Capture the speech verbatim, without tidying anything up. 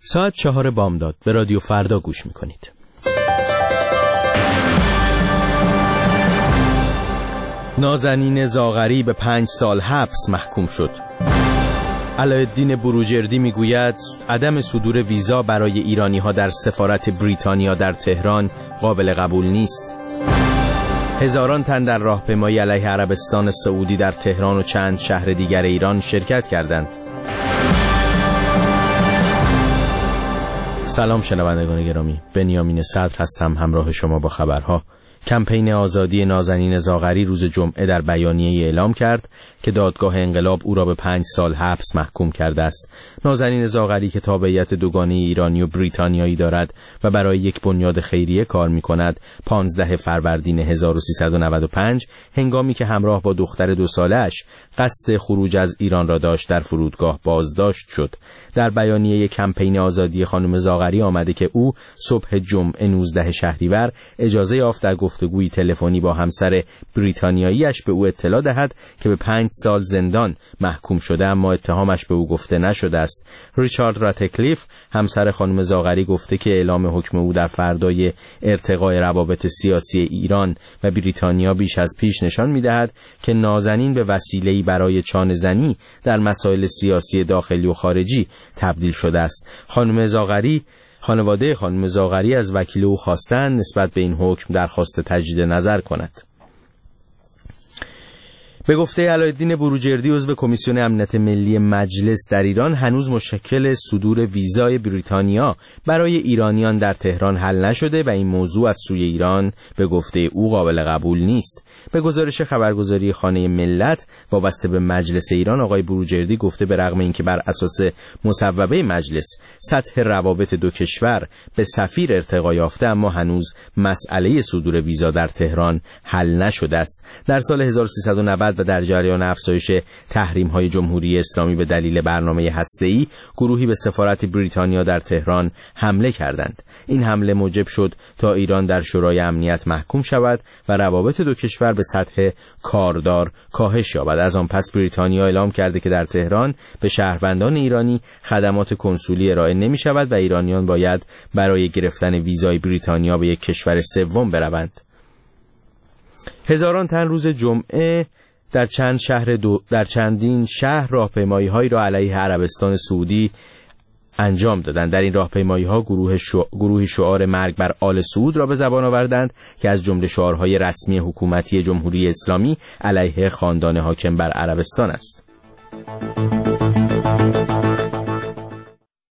ساعت چهار بامداد به رادیو فردا گوش میکنید. نازنین زاغری به پنج سال حبس محکوم شد. علایالدین بروجردی میگوید عدم صدور ویزا برای ایرانی ها در سفارت بریتانیا در تهران قابل قبول نیست. هزاران تن در راهپیمایی علیه عربستان سعودی در تهران و چند شهر دیگر ایران شرکت کردند. سلام شنوندگان گرامی، بنیامین صدر هستم همراه شما با خبرها. کمپین آزادی نازنین زاغری روز جمعه در بیانیه‌ای اعلام کرد که دادگاه انقلاب او را به پنج سال حبس محکوم کرده است. نازنین زاغری که تابعیت دوگانه ایرانی و بریتانیایی دارد و برای یک بنیاد خیریه کار می‌کند، پانزده فروردین هزار و سیصد و نود و پنج هنگامی که همراه با دختر دو ساله‌اش قصد خروج از ایران را داشت در فرودگاه بازداشت شد. در بیانیه کمپین آزادی خانم زاغری آمده که او صبح جمعه نوزده شهریور اجازه یافت در گفتگوی تلفنی با همسر بریتانیاییش به او اطلاع دهد که به پنج سال زندان محکوم شده، اما اتهامش به او گفته نشده است. ریچارد راتکلیف همسر خانم زاغری گفته که اعلام حکم او در فردای ارتقای روابط سیاسی ایران و بریتانیا بیش از پیش نشان می‌دهد که نازنین به وسیله‌ای برای چانه زنی در مسائل سیاسی داخلی و خارجی تبدیل شده است. خانم زاغری خانواده خانم زاغری از وکیل او خواستند نسبت به این حکم درخواست تجدید نظر کند. به گفته علایالدین بروجردی عضو کمیسیون امنیت ملی مجلس در ایران، هنوز مشکل صدور ویزای بریتانیا برای ایرانیان در تهران حل نشده و این موضوع از سوی ایران به گفته او قابل قبول نیست. به گزارش خبرگزاری خانه ملت وابسته به مجلس ایران، آقای بروجردی گفته به رغم اینکه بر اساس مصوبه مجلس سطح روابط دو کشور به سفیر ارتقا یافته، اما هنوز مسئله صدور ویزا در تهران حل نشده است. در سال هزار و سیصد و نود و در جریان افزایش تحریم‌های جمهوری اسلامی به دلیل برنامه هسته‌ای، گروهی به سفارت بریتانیا در تهران حمله کردند. این حمله موجب شد تا ایران در شورای امنیت محکوم شود و روابط دو کشور به سطح کاردار کاهش یابد. از آن پس بریتانیا اعلام کرده که در تهران به شهروندان ایرانی خدمات کنسولی ارائه نمی‌شود و ایرانیان باید برای گرفتن ویزای بریتانیا به یک کشور سوم بروند. هزاران تن روز جمعه در چند شهر دو در چندین شهر راهپیمایی‌هایی را علیه عربستان سعودی انجام دادند. در این راهپیمایی‌ها گروه شو... گروهی شعار مرگ بر آل سعود را به زبان آوردند که از جمله شعارهای رسمی حکومتی جمهوری اسلامی علیه خاندان حاکم بر عربستان است.